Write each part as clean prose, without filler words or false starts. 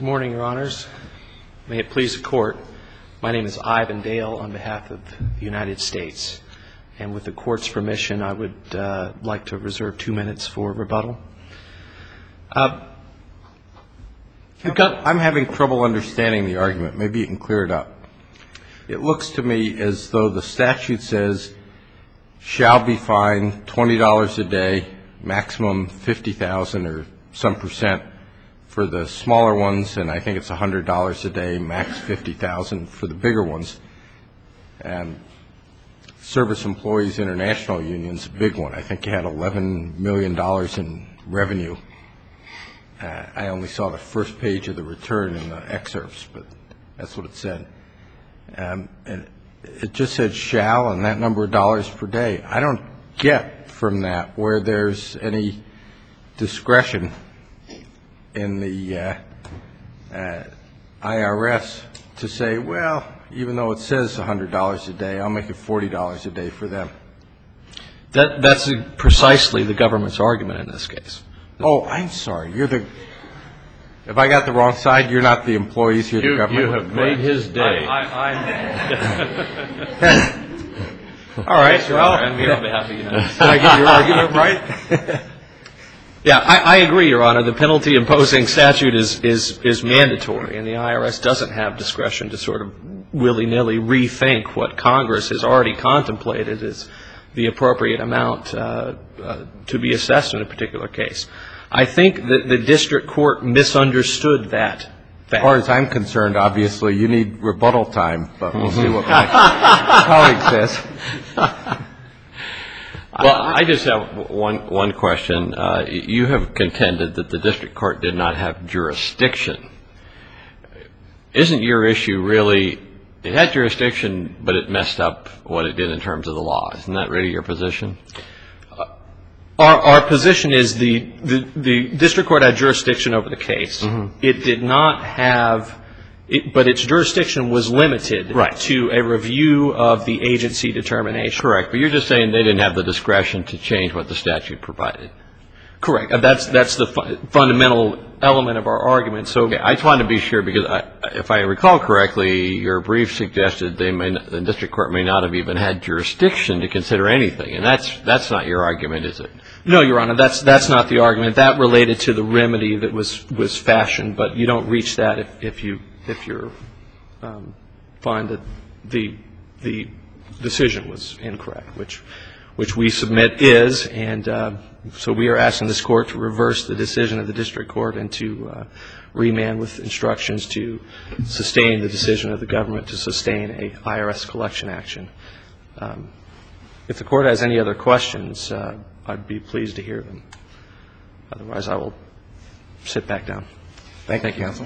Good morning, Your Honors. May it please the Court, my name is Ivan Dale on behalf of the United States. And with the Court's permission, I would like to reserve 2 minutes for rebuttal. I'm having trouble understanding the argument. Maybe you can clear it up. It looks to me as though the statute says, shall be fined $20 a day, maximum $50,000 or some percent for the smaller ones, and I think it's $100 a day, max $50,000 for the bigger ones. And Service Employees International Union's a big one. I think you had $11 million in revenue. I only saw the first page of the return in the excerpts, but that's what it said. And it just said shall and that number of dollars per day. I don't get from that where there's any discretion in the IRS to say, well, even though it says $100 a day, I'll make it $40 a day for them. That's precisely the government's argument in this case. Oh, I'm sorry. If I got the wrong side, you're not the employees, you're the government. You have made his day. All right. Well, I'm here on behalf of the United States. Did I get your argument right? Yeah, I agree, Your Honor. The penalty imposing statute is mandatory, and the IRS doesn't have discretion to sort of willy-nilly rethink what Congress has already contemplated as the appropriate amount to be assessed in a particular case. I think that the district court misunderstood that fact. As far as I'm concerned, obviously, you need rebuttal time, but we'll see what my colleague says. Well, I just have one question. You have contended that the district court did not have jurisdiction. Isn't your issue really, it had jurisdiction, but it messed up what it did in terms of the law? Isn't that really your position? Our position is the district court had jurisdiction over the case. Mm-hmm. It did not have, but its jurisdiction was limited to a review of the agency determination. Correct. But you're just saying they didn't have the discretion to change what the statute provided. Correct. That's the fundamental element of our argument. So okay, I just wanted to be sure because if I recall correctly, your brief suggested the district court may not have even had jurisdiction to consider anything, and that's not your argument, is it? No, Your Honor, that's not the argument. That related to the remedy that was fashioned, but you don't reach that if you find that the decision was incorrect, which we submit is, and so we are asking this court to reverse the decision of the district court and to remand with instructions to sustain the decision of the government to sustain a IRS collection action. If the court has any other questions, I'd be pleased to hear them. Otherwise, I will sit back down. Thank you, counsel.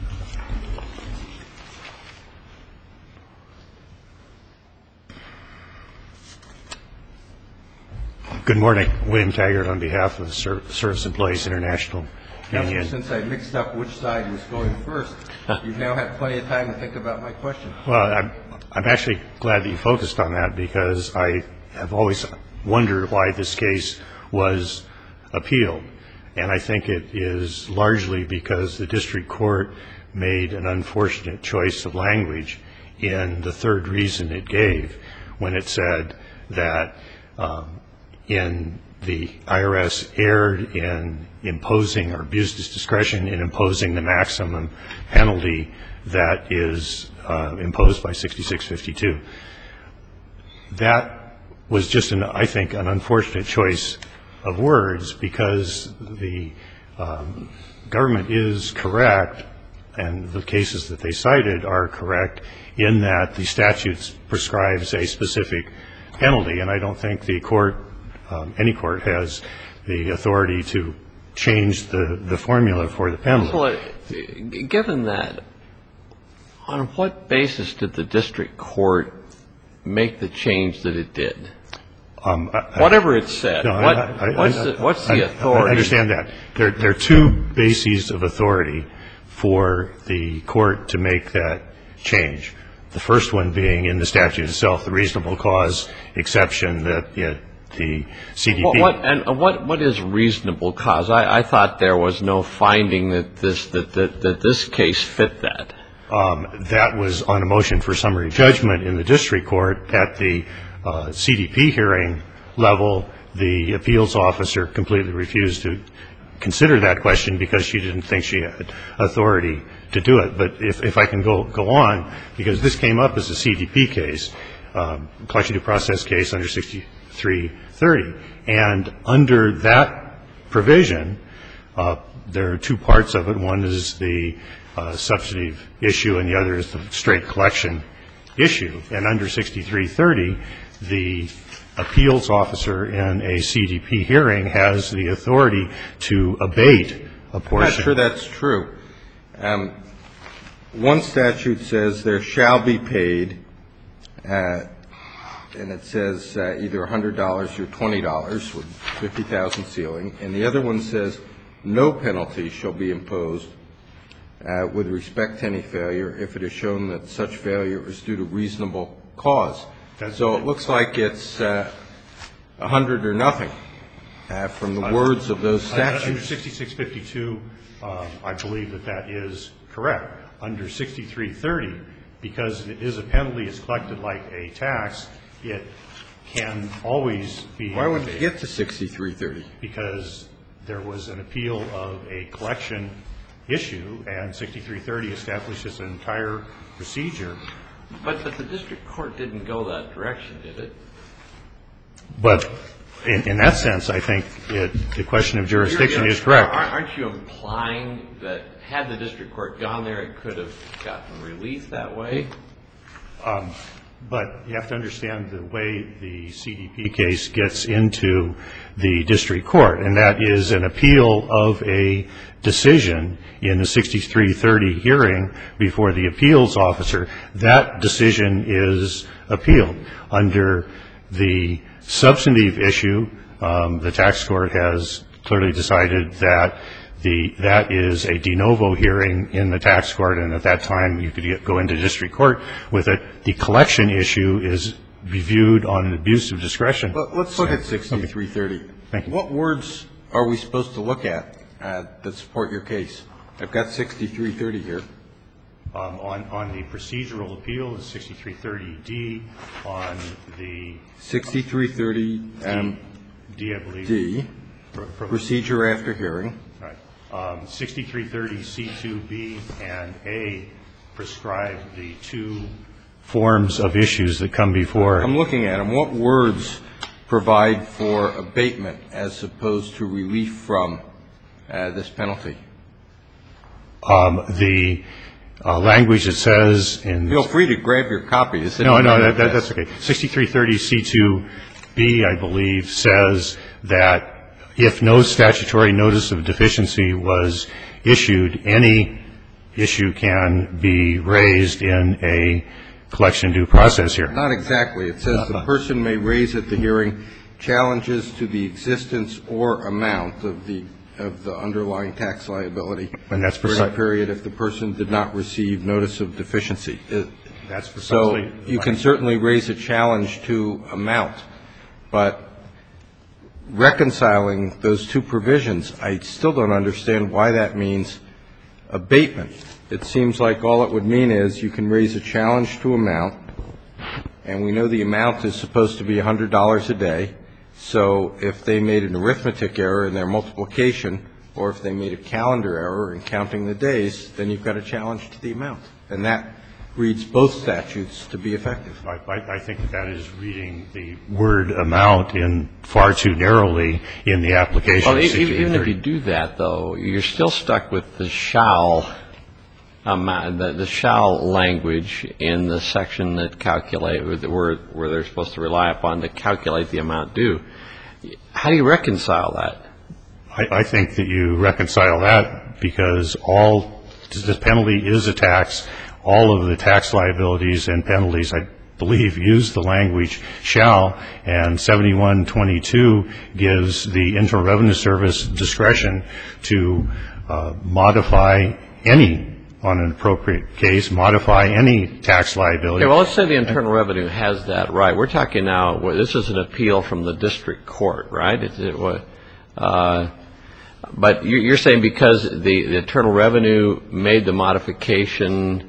Good morning. William Taggart on behalf of the Service Employees International Union. Since I mixed up which side was going first, you've now had plenty of time to think about my question. Well, I'm actually glad that you focused on that because I have always wondered why this case was appealed. And I think it is largely because the district court made an unfortunate choice of language in the third reason it gave when it said that in the IRS erred in imposing or abused its discretion in imposing the maximum penalty that is imposed by 6652. That was just, I think, an unfortunate choice of words because the government is correct and the cases that they cited are correct in that the statute prescribes a specific penalty, and I don't think the court, any court, has the authority to change the formula for the penalty. Well, given that, on what basis did the district court make the change that it did? Whatever it said, what's the authority? I understand that. There are two bases of authority for the court to make that change. The first one being in the statute itself, the reasonable cause exception that the CDP. What is reasonable cause? I thought there was no finding that this case fit that. That was on a motion for summary judgment in the district court. At the CDP hearing level, the appeals officer completely refused to consider that question because she didn't think she had authority to do it. But if I can go on, because this came up as a CDP case, collection due process case under 6330, and under that provision, there are two parts of it. One is the substantive issue, and the other is the straight collection issue. And under 6330, the appeals officer in a CDP hearing has the authority to abate a portion. I'm not sure that's true. One statute says there shall be paid, and it says either $100 or $20 with $50,000 ceiling, and the other one says no penalty shall be imposed with respect to any failure if it is shown that such failure is due to reasonable cause. So it looks like it's 100 or nothing from the words of those statutes. Under 6652, I believe that is correct. Under 6330, because it is a penalty, it's collected like a tax, it can always be. Why would it get to 6330? Because there was an appeal of a collection issue, and 6330 establishes an entire procedure. But the district court didn't go that direction, did it? But in that sense, I think the question of jurisdiction is correct. Aren't you implying that had the district court gone there, it could have gotten relief that way? But you have to understand the way the CDP case gets into the district court, and that is an appeal of a decision in the 6330 hearing before the appeals officer. That decision is appealed. Under the substantive issue, the tax court has clearly decided that that is a de novo hearing in the tax court, and at that time you could go into district court with it. The collection issue is reviewed on an abuse of discretion. Let's look at 6330. Thank you. What words are we supposed to look at that support your case? I've got 6330 here. On the procedural appeal, it's 6330D. On the 6330 D, I believe. D, procedure after hearing. Right. 6330C2B and A prescribe the two forms of issues that come before. I'm looking at them. What words provide for abatement as opposed to relief from this penalty? The language that says in. Feel free to grab your copy. No, that's okay. 6330C2B, I believe, says that if no statutory notice of deficiency was issued, any issue can be raised in a collection due process hearing. Not exactly. It says the person may raise at the hearing challenges to the existence or amount of the underlying tax liability for a period if the person did not receive notice of deficiency. That's precisely. So you can certainly raise a challenge to amount, but reconciling those two provisions, I still don't understand why that means abatement. It seems like all it would mean is you can raise a challenge to amount, and we know the amount is supposed to be $100 a day. So if they made an arithmetic error in their multiplication, or if they made a calendar error in counting the days, then you've got a challenge to the amount. And that reads both statutes to be effective. I think that is reading the word amount in far too narrowly in the application. Well, even if you do that, though, you're still stuck with the shall amount, the shall language in the section that calculate where they're supposed to rely upon to calculate the amount due. How do you reconcile that? I think that you reconcile that because the penalty is a tax. All of the tax liabilities and penalties, I believe, use the language shall, and 7122 gives the Internal Revenue Service discretion to modify any on an appropriate case, modify any tax liability. Okay, well, let's say the Internal Revenue has that right. We're talking now, this is an appeal from the district court, right? But you're saying because the Internal Revenue made the modification,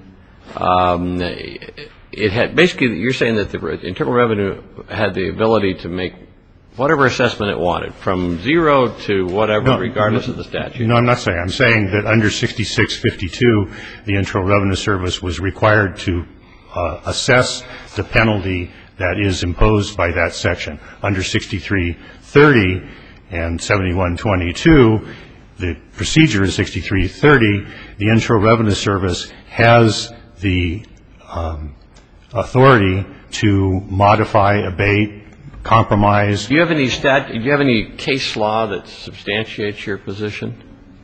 it had basically, you're saying that the Internal Revenue had the ability to make whatever assessment it wanted, from zero to whatever, regardless of the statute. No, I'm not saying. I'm saying that under 6652, the Internal Revenue Service was required to assess the penalty that is imposed by that section. Under 6330 and 7122, the procedure is 6330. The Internal Revenue Service has the authority to modify, abate, compromise. Do you have any case law that substantiates your position?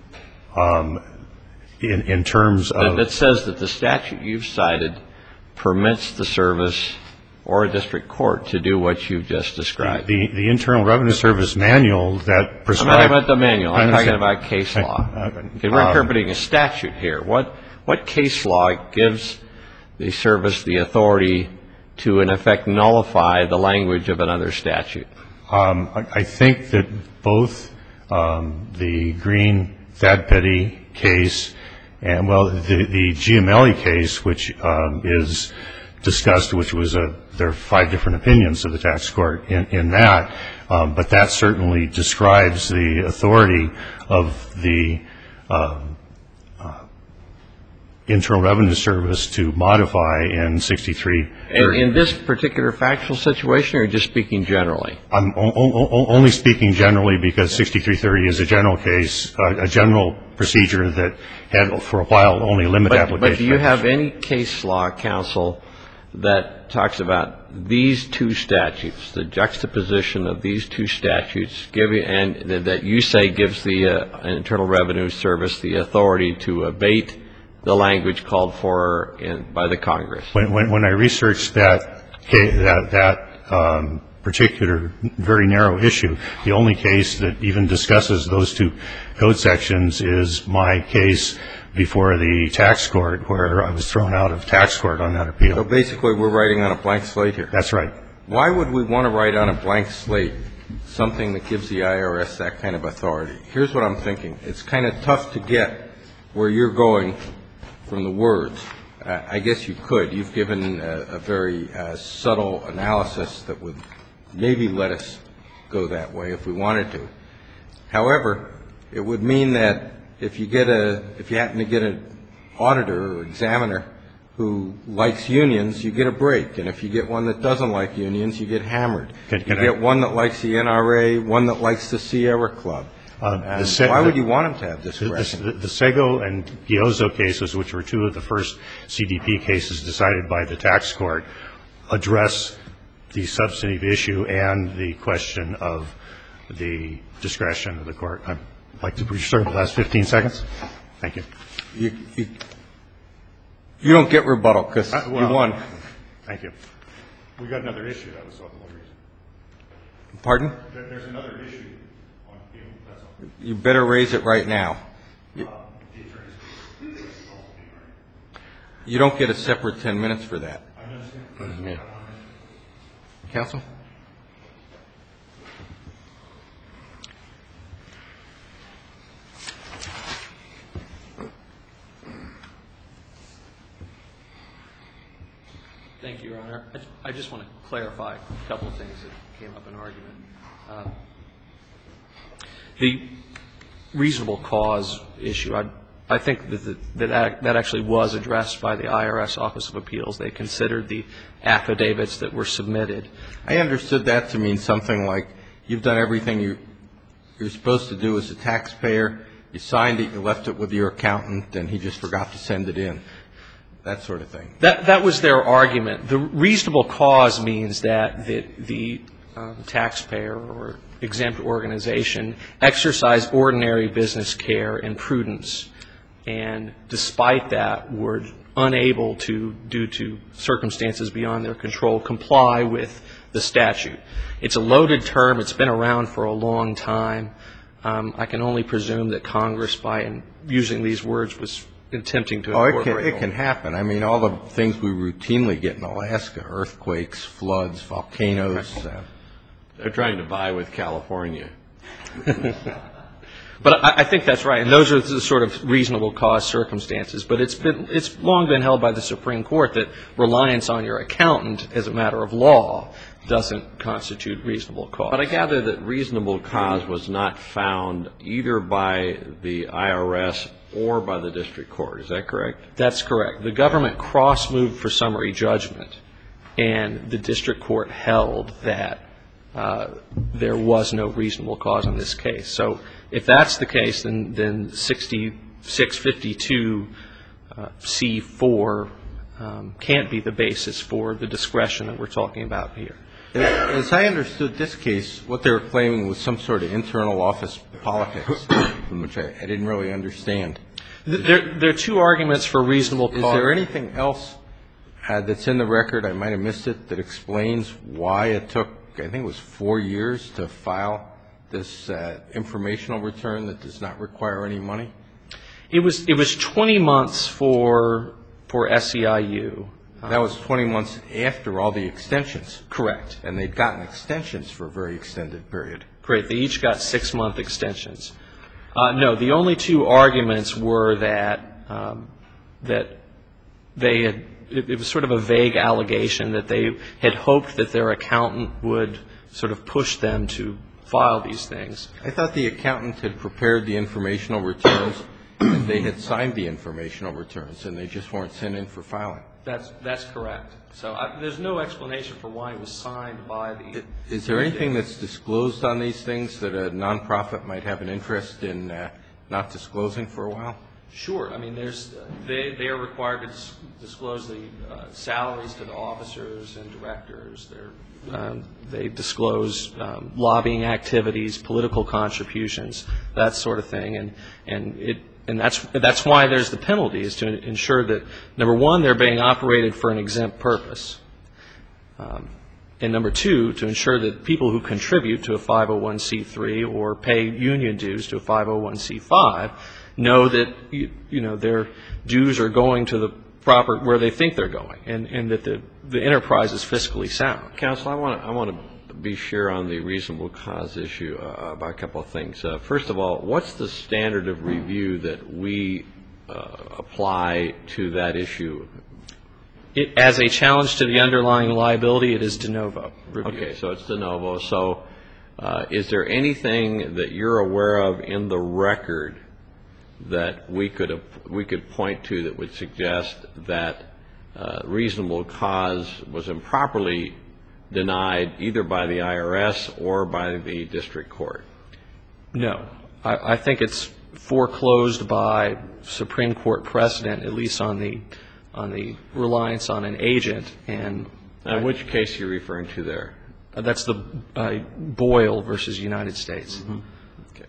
In terms of that says that the statute you've cited permits the service or a district court to do what you've just described. The Internal Revenue Service manual that prescribes. I'm not talking about the manual. I'm talking about case law. We're interpreting a statute here. What case law gives the service the authority to, in effect, nullify the language of another statute? I think that both the Green-Thadpetty case and, well, the Giamelli case, which is discussed, which was there are 5 different opinions of the tax court in that, but that certainly describes the authority of the Internal Revenue Service to modify in 6330. In this particular factual situation, or just speaking generally? I'm only speaking generally because 6330 is a general case, a general procedure that had for a while only limited application. But do you have any case law, counsel, that talks about these two statutes, the juxtaposition of these two statutes, and that you say gives the Internal Revenue Service the authority to abate the language called for by the Congress? When I researched that particular very narrow issue, the only case that even discusses those two code sections is my case before the tax court, where I was thrown out of tax court on that appeal. So basically we're writing on a blank slate here. That's right. Why would we want to write on a blank slate something that gives the IRS that kind of authority? Here's what I'm thinking. It's kind of tough to get where you're going from the words. I guess you could. You've given a very subtle analysis that would maybe let us go that way if we wanted to. However, it would mean that if you happen to get an auditor or examiner who likes unions, you get a break. And if you get one that doesn't like unions, you get hammered. You get one that likes the NRA, one that likes the Sierra Club. Why would you want them to have discretion? The Sego and Giozo cases, which were two of the first CDP cases decided by the tax court, address the substantive issue and the question of the discretion of the court. I'd like to reserve the last 15 seconds. Thank you. You don't get rebuttal because you won. Thank you. We've got another issue. That was the only reason. Pardon? There's another issue on appeal. That's all. You better raise it right now. You don't get a separate 10 minutes for that. I understand. Counsel? Thank you, Your Honor. I just want to clarify a couple of things that came up in argument. The reasonable cause issue, I think that actually was addressed by the IRS Office of Appeals. They considered the affidavits that were submitted. I understood that to mean something like you've done everything you're supposed to do as a taxpayer. You signed it, you left it with your accountant, and he just forgot to send it in. That sort of thing. That was their argument. The reasonable cause means that the taxpayer or exempt organization exercised ordinary business care and prudence, and despite that were unable to, due to circumstances beyond their control, comply with the statute. It's a loaded term. It's been around for a long time. I can only presume that Congress, by using these words, was attempting to Oh, incorporate. it can happen. I mean, all the things we routinely get in Alaska, earthquakes, floods, volcanoes. They're trying to vie with California. But I think that's right, and those are the sort of reasonable cause circumstances. But it's long been held by the Supreme Court that reliance on your accountant as a matter of law doesn't constitute reasonable cause. But I gather that reasonable cause was not found either by the IRS or by the district court. Is that correct? That's correct. The government cross-moved for summary judgment, and the district court held that there was no reasonable cause in this case. So if that's the case, then 6652 C4 can't be the basis for the discretion that we're talking about here. As I understood this case, what they were claiming was some sort of internal office politics, which I didn't really understand. There are two arguments for reasonable cause. Is there anything else that's in the record, I might have missed it, that explains why it took, I think it was 4 years to file this informational return that does not require any money? It was 20 months for SEIU. That was 20 months after all the extensions. Correct. And they'd gotten extensions for a very extended period. Great. They each got 6-month extensions. No, the only two arguments were that they had, it was sort of a vague allegation that they had hoped that their accountant would sort of push them to file these things. I thought the accountant had prepared the informational returns and they had signed the informational returns and they just weren't sent in for filing. That's correct. So there's no explanation for why it was signed by the... Is there anything that's disclosed on these things that a nonprofit might have an interest in not disclosing for a while? Sure. I mean, they are required to disclose the salaries to the officers and directors. They disclose lobbying activities, political contributions, that sort of thing. And that's why there's the penalty, is to ensure that, number one, they're being operated for an exempt purpose. And number two, to ensure that people who contribute to a 501c3 or pay union dues to a 501c5 know that their dues are going to the proper where they think they're going, and that the enterprise is fiscally sound. Counsel, I want to be sure on the reasonable cause issue about a couple of things. First of all, what's the standard of review that we apply to that issue? As a challenge to the underlying liability, it is de novo review. Okay, so it's de novo. So is there anything that you're aware of in the record that we could point to that would suggest that reasonable cause was improperly denied either by the IRS or by the district court? No. I think it's foreclosed by Supreme Court precedent, at least on the reliance on an agent. And which case are you referring to there? That's the Boyle versus United States. Mm-hmm. Okay.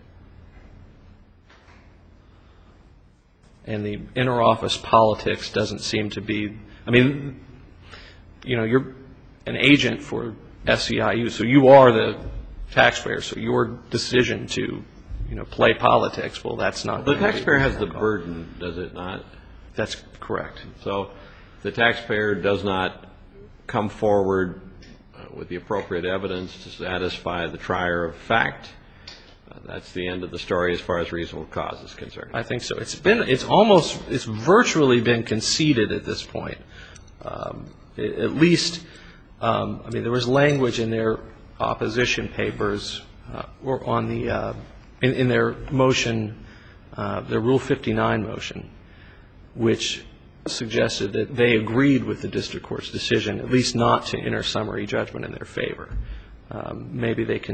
And the interoffice politics doesn't seem to be, I mean, you're an agent for SEIU, so you are the taxpayer, so your decision to, play politics, well, that's not. The taxpayer has the burden, does it not? That's correct. So the taxpayer does not come forward with the appropriate evidence to satisfy the trier of fact. That's the end of the story as far as reasonable cause is concerned. I think so. It's virtually been conceded at this point. At least, there was language in their opposition papers or on the in their motion, their Rule 59 motion, which suggested that they agreed with the district court's decision, at least not to enter summary judgment in their favor. Maybe they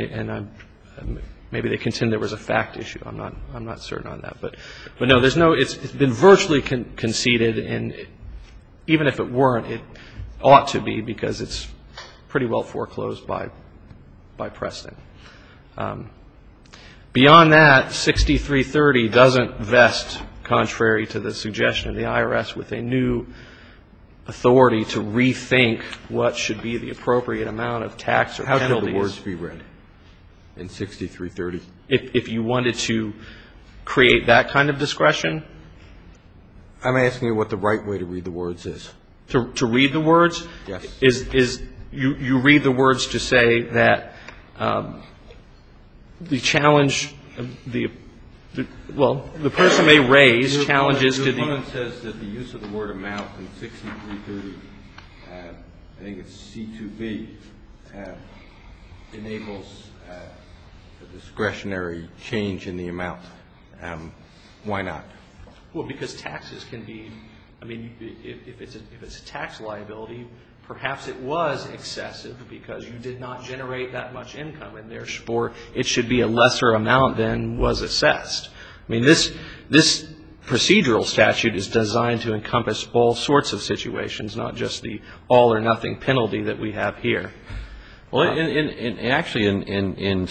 contend there was a fact issue. I'm not certain on that. But no, it's been virtually conceded, and even if it weren't, it ought to be, because it's pretty well foreclosed by precedent. Beyond that, 6330 doesn't vest, contrary to the suggestion of the IRS, with a new authority to rethink what should be the appropriate amount of tax or penalties. How should the words be read in 6330? If you wanted to create that kind of discretion, I'm asking you what the right way to read the words is. To read the words? Yes. Is you read the words to say that the challenge, the person may raise challenges to the... Your opponent says that the use of the word amount in 6330, I think it's C2B, enables a discretionary change in the amount. Why not? Well, because taxes can be, I mean, if it's a tax liability, perhaps it was excessive because you did not generate that much income, and therefore it should be a lesser amount than was assessed. I mean, this procedural statute is designed to encompass all sorts of situations, not just the all-or-nothing penalty that we have here. Well, actually, in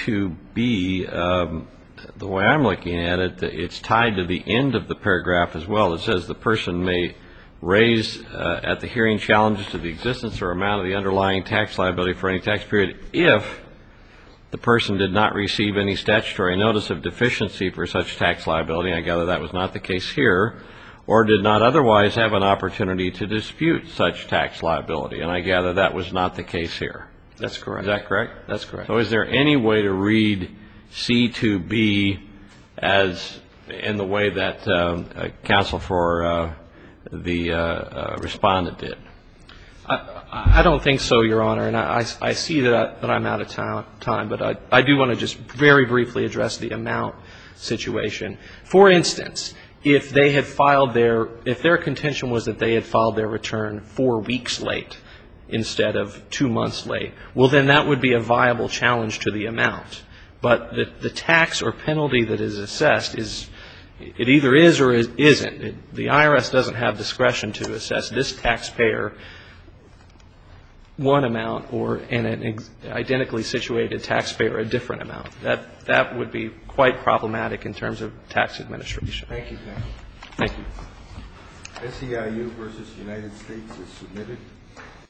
C2B, the way I'm looking at it, it's tied to the end of the paragraph as well. It says the person may raise at the hearing challenges to the existence or amount of the underlying tax liability for any tax period if the person did not receive any statutory notice of deficiency for such tax liability. I gather that was not the case here, or did not otherwise have an opportunity to dispute such tax liability. And I gather that was not the case here. That's correct. Is that correct? That's correct. So is there any way to read C2B as in the way that counsel for the respondent did? I don't think so, Your Honor, and I see that I'm out of time, but I do want to just very briefly address the amount situation. For instance, if their contention was that they had filed their return 4 weeks late instead of 2 months late, well, then that would be a viable challenge to the amount. But the tax or penalty that is assessed it either is or isn't. The IRS doesn't have discretion to assess this taxpayer one amount or an identically situated taxpayer a different amount. That would be quite problematic in terms of tax administration. Thank you, counsel. Thank you. SEIU versus United States is submitted.